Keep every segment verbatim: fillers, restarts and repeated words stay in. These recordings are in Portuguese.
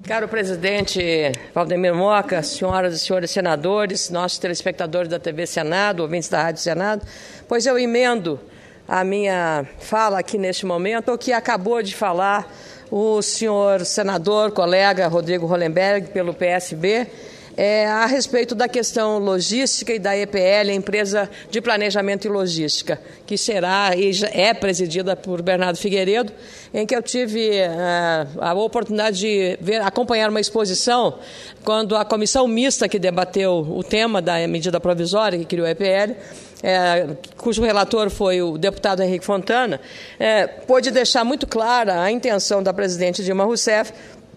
Caro presidente Valdemir Moca, senhoras e senhores senadores, nossos telespectadores da T V Senado, ouvintes da Rádio Senado, pois eu emendo a minha fala aqui neste momento, o que acabou de falar o senhor senador, colega Rodrigo Hollenberg, pelo P S B, é, a respeito da questão logística e da E P L, a Empresa de Planejamento e Logística, que será e já é presidida por Bernardo Figueiredo, em que eu tive uh, a oportunidade de ver, acompanhar uma exposição quando a comissão mista que debateu o tema da medida provisória que criou a E P L, É, cujo relator foi o deputado Henrique Fontana, é, pôde deixar muito clara a intenção da presidente Dilma Rousseff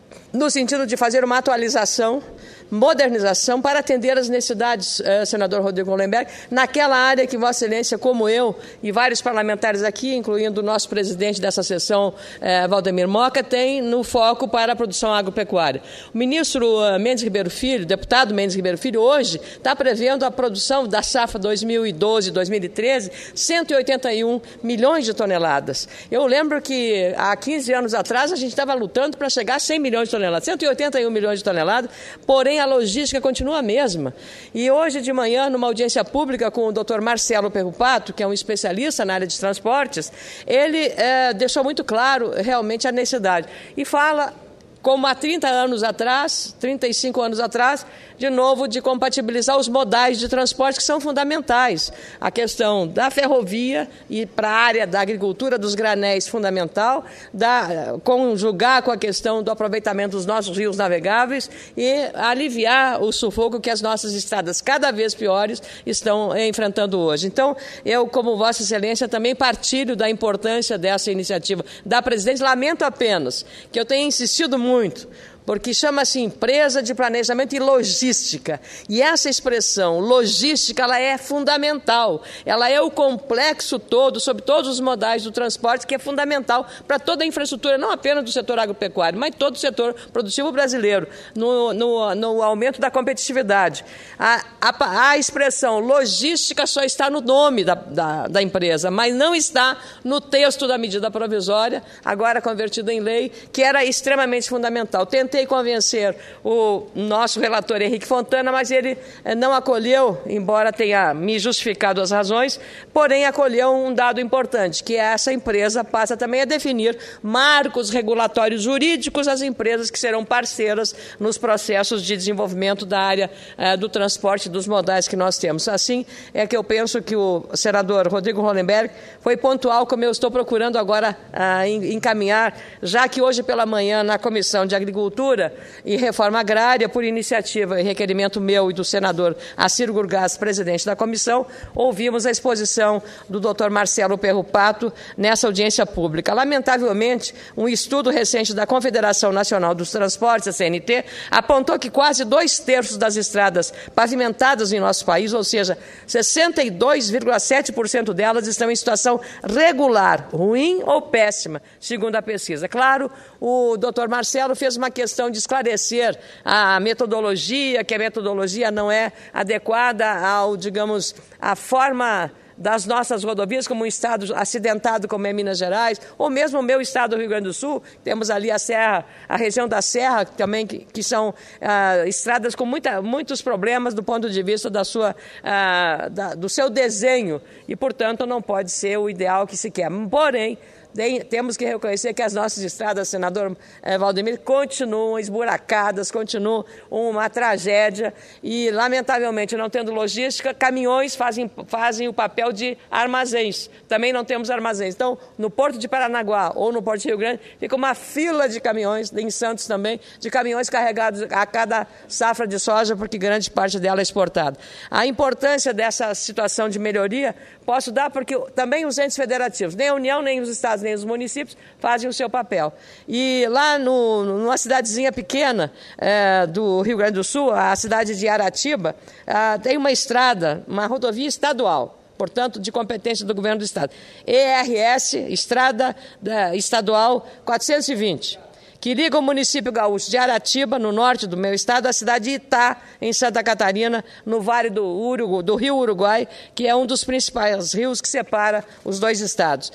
no sentido de fazer uma atualização, modernização para atender às necessidades, eh, senador Rodrigo Hollenberg, naquela área que Vossa Excelência, como eu e vários parlamentares aqui, incluindo o nosso presidente dessa sessão, eh, Valdemir Moca, tem no foco para a produção agropecuária. O ministro uh, Mendes Ribeiro Filho, deputado Mendes Ribeiro Filho, hoje está prevendo a produção da safra dois mil e doze, dois mil e treze, cento e oitenta e um milhões de toneladas. Eu lembro que há quinze anos atrás a gente estava lutando para chegar a cem milhões de toneladas, cento e oitenta e um milhões de toneladas, porém a logística continua a mesma. E hoje de manhã, numa audiência pública com o doutor Marcelo Perrupato, que é um especialista na área de transportes, ele é, deixou muito claro realmente a necessidade. E fala, como há trinta anos atrás, trinta e cinco anos atrás, de novo, de compatibilizar os modais de transporte que são fundamentais. A questão da ferrovia e para a área da agricultura dos granéis fundamental, da, conjugar com a questão do aproveitamento dos nossos rios navegáveis e aliviar o sufoco que as nossas estradas cada vez piores estão enfrentando hoje. Então, eu, como Vossa Excelência, também partilho da importância dessa iniciativa da presidente. Lamento apenas que eu tenha insistido muito, porque chama-se Empresa de Planejamento e Logística. E essa expressão, logística, ela é fundamental. Ela é o complexo todo, sobre todos os modais do transporte, que é fundamental para toda a infraestrutura, não apenas do setor agropecuário, mas todo o setor produtivo brasileiro, no, no, no aumento da competitividade. A, a, a expressão logística só está no nome da, da, da empresa, mas não está no texto da medida provisória, agora convertida em lei, que era extremamente fundamental. Tentei convencer o nosso relator Henrique Fontana, mas ele não acolheu, embora tenha me justificado as razões, porém acolheu um dado importante, que essa empresa passa também a definir marcos regulatórios jurídicos às empresas que serão parceiras nos processos de desenvolvimento da área eh, do transporte dos modais que nós temos. Assim é que eu penso que o senador Rodrigo Hollenberg foi pontual, como eu estou procurando agora ah, encaminhar, já que hoje pela manhã na Comissão de Agricultura e Reforma Agrária, por iniciativa e requerimento meu e do senador Assir Gurgás, presidente da comissão, ouvimos a exposição do doutor Marcelo Perrupato nessa audiência pública. Lamentavelmente, um estudo recente da Confederação Nacional dos Transportes, a C N T, apontou que quase dois terços das estradas pavimentadas em nosso país, ou seja, sessenta e dois vírgula sete por cento delas estão em situação regular, ruim ou péssima, segundo a pesquisa. Claro, o doutor Marcelo fez uma questão de esclarecer a metodologia, que a metodologia não é adequada ao, digamos, a forma das nossas rodovias, como um estado acidentado como é Minas Gerais, ou mesmo o meu estado do Rio Grande do Sul, temos ali a Serra, a região da Serra também, que, que são ah, estradas com muita, muitos problemas do ponto de vista da sua, ah, da, do seu desenho, e, portanto, não pode ser o ideal que se quer. Porém, temos que reconhecer que as nossas estradas, senador eh, Valdemir, continuam esburacadas, continuam uma tragédia e, lamentavelmente, não tendo logística, caminhões fazem, fazem o papel de armazéns. Também não temos armazéns. Então, no Porto de Paranaguá ou no Porto de Rio Grande, fica uma fila de caminhões, em Santos também, de caminhões carregados a cada safra de soja, porque grande parte dela é exportada. A importância dessa situação de melhoria posso dar porque também os entes federativos, nem a União, nem os estados, nem os municípios fazem o seu papel. E lá no, numa cidadezinha pequena é, do Rio Grande do Sul, a cidade de Aratiba, é, tem uma estrada, uma rodovia estadual, portanto, de competência do governo do estado. E R S, Estrada da, Estadual quatrocentos e vinte. Que liga o município gaúcho de Aratiba, no norte do meu estado, à cidade de Itá, em Santa Catarina, no vale do, Urugu, do rio Uruguai, que é um dos principais rios que separa os dois estados.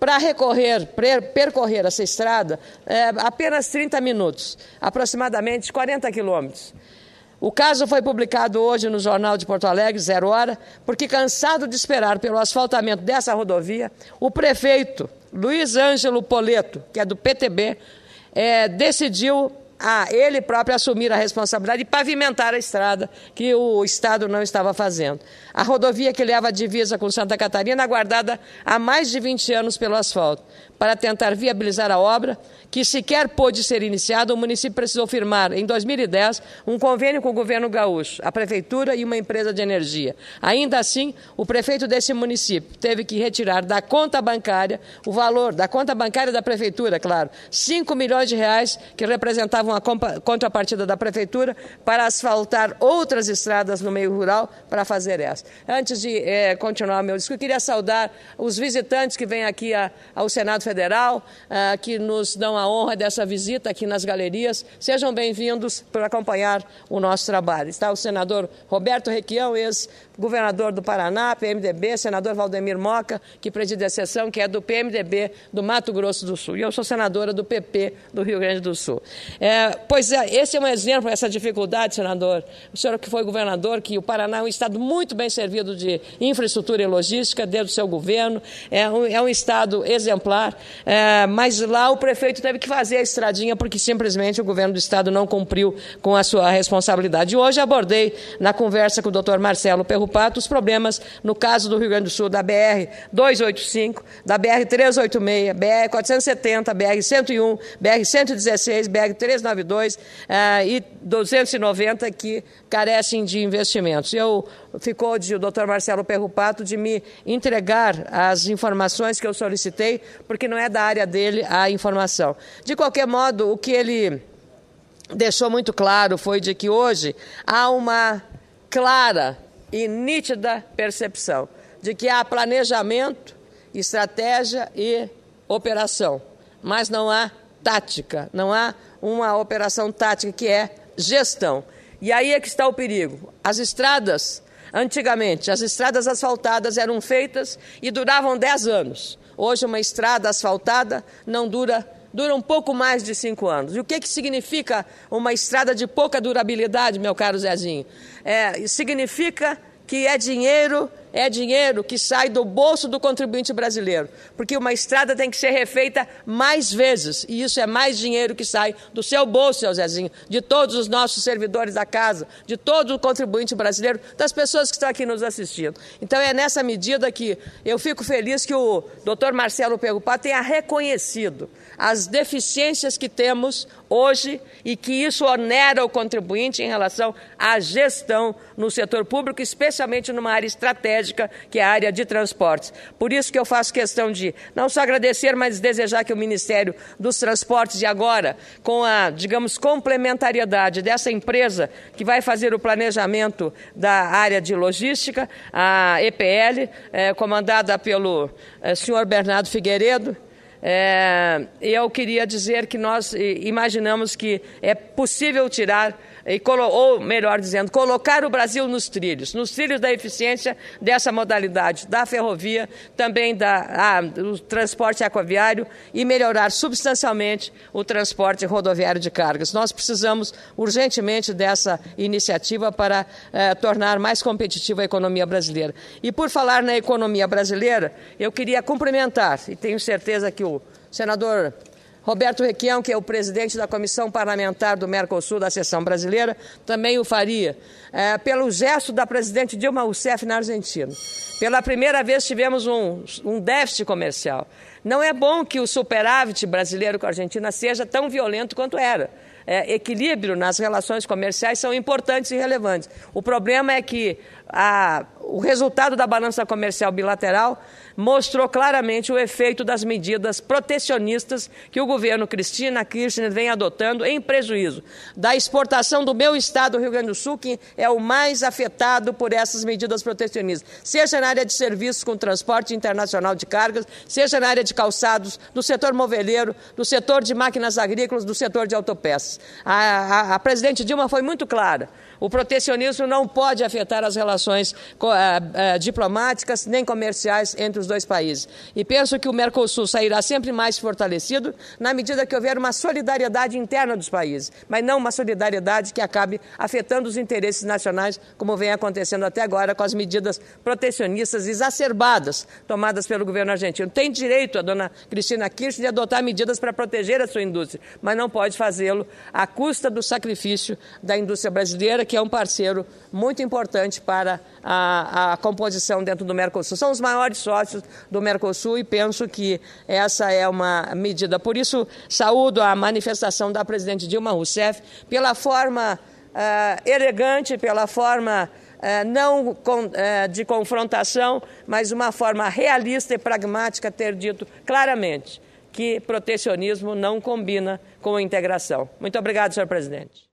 para recorrer, percorrer essa estrada, é, apenas trinta minutos, aproximadamente quarenta quilômetros. O caso foi publicado hoje no Jornal de Porto Alegre, Zero Hora, porque, cansado de esperar pelo asfaltamento dessa rodovia, o prefeito Luiz Ângelo Poleto, que é do P T B, é, decidiu a ele próprio assumir a responsabilidade de pavimentar a estrada que o Estado não estava fazendo. A rodovia que leva a divisa com Santa Catarina, aguardada há mais de vinte anos pelo asfalto. Para tentar viabilizar a obra, que sequer pôde ser iniciada, o município precisou firmar, em dois mil e dez, um convênio com o governo gaúcho, a prefeitura e uma empresa de energia. Ainda assim, o prefeito desse município teve que retirar da conta bancária o valor, da conta bancária da prefeitura, claro, cinco milhões de reais, que representavam a contrapartida da prefeitura, para asfaltar outras estradas no meio rural para fazer essa. Antes de é, continuar meu discurso, eu queria saudar os visitantes que vêm aqui a, ao Senado Federal, uh, que nos dão a honra dessa visita aqui nas galerias. Sejam bem-vindos para acompanhar o nosso trabalho. Está o senador Roberto Requião, ex-governador do Paraná, P M D B, senador Valdemir Moca, que preside a sessão, que é do P M D B do Mato Grosso do Sul. E eu sou senadora do P P do Rio Grande do Sul. É, pois é, esse é um exemplo, essa dificuldade, senador. O senhor que foi governador, que o Paraná é um estado muito bem servido de infraestrutura e logística, desde o seu governo, é um, é um estado exemplar. É, mas lá o prefeito teve que fazer a estradinha porque simplesmente o governo do estado não cumpriu com a sua responsabilidade. E hoje abordei na conversa com o doutor Marcelo Perrupato os problemas, no caso do Rio Grande do Sul, da B R duzentos e oitenta e cinco, da B R trezentos e oitenta e seis, B R quatrocentos e setenta, B R cento e um, B R cento e dezesseis, B R trezentos e noventa e dois uh, e duzentos e noventa que carecem de investimentos. Eu ficou de o doutor Marcelo Perrupato de me entregar as informações que eu solicitei, porque não é da área dele a informação. De qualquer modo, o que ele deixou muito claro foi de que hoje há uma clara e nítida percepção de que há planejamento, estratégia e operação, mas não há tática, não há uma operação tática que é gestão. E aí é que está o perigo. As estradas, antigamente, as estradas asfaltadas eram feitas e duravam dez anos. Hoje, uma estrada asfaltada não dura, dura um pouco mais de cinco anos. E o que, que significa uma estrada de pouca durabilidade, meu caro Zezinho? É, significa que é dinheiro, é dinheiro que sai do bolso do contribuinte brasileiro, porque uma estrada tem que ser refeita mais vezes, e isso é mais dinheiro que sai do seu bolso, seu Zezinho, de todos os nossos servidores da casa, de todo o contribuinte brasileiro, das pessoas que estão aqui nos assistindo. Então é nessa medida que eu fico feliz que o doutor Marcelo Perrupato tenha reconhecido as deficiências que temos hoje e que isso onera o contribuinte em relação à gestão no setor público, especialmente numa área estratégica, que é a área de transportes. Por isso que eu faço questão de não só agradecer, mas desejar que o Ministério dos Transportes, e agora, com a, digamos, complementariedade dessa empresa que vai fazer o planejamento da área de logística, a E P L, é, comandada pelo é, senhor Bernardo Figueiredo, É, eu queria dizer que nós imaginamos que é possível tirar, ou melhor dizendo, colocar o Brasil nos trilhos, nos trilhos da eficiência dessa modalidade, da ferrovia, também da, ah, do transporte aquaviário e melhorar substancialmente o transporte rodoviário de cargas. Nós precisamos urgentemente dessa iniciativa para eh, tornar mais competitiva a economia brasileira. E por falar na economia brasileira, eu queria cumprimentar, e tenho certeza que o senador Roberto Requião, que é o presidente da Comissão Parlamentar do Mercosul, da Seção Brasileira, também o faria, é, pelo gesto da presidente Dilma Rousseff na Argentina. Pela primeira vez tivemos um, um déficit comercial. Não é bom que o superávit brasileiro com a Argentina seja tão violento quanto era. É, equilíbrio nas relações comerciais são importantes e relevantes. O problema é que a, o resultado da balança comercial bilateral mostrou claramente o efeito das medidas protecionistas que o governo Cristina Kirchner vem adotando em prejuízo da exportação do meu estado, Rio Grande do Sul, que é o mais afetado por essas medidas protecionistas, seja na área de serviços com transporte internacional de cargas, seja na área de calçados, do setor moveleiro, do setor de máquinas agrícolas, do setor de autopeças. A, a, a presidente Dilma foi muito clara. O protecionismo não pode afetar as relações uh, uh, diplomáticas nem comerciais entre os dois países. E penso que o Mercosul sairá sempre mais fortalecido na medida que houver uma solidariedade interna dos países, mas não uma solidariedade que acabe afetando os interesses nacionais, como vem acontecendo até agora com as medidas protecionistas exacerbadas tomadas pelo governo argentino. Tem direito a dona Cristina Kirchner de adotar medidas para proteger a sua indústria, mas não pode fazê-lo à custa do sacrifício da indústria brasileira, que é um parceiro muito importante para a, a composição dentro do Mercosul. São os maiores sócios do Mercosul e penso que essa é uma medida. Por isso, saúdo a manifestação da presidente Dilma Rousseff pela forma uh, elegante, pela forma uh, não com, uh, de confrontação, mas uma forma realista e pragmática ter dito claramente que protecionismo não combina com a integração. Muito obrigado, senhor presidente.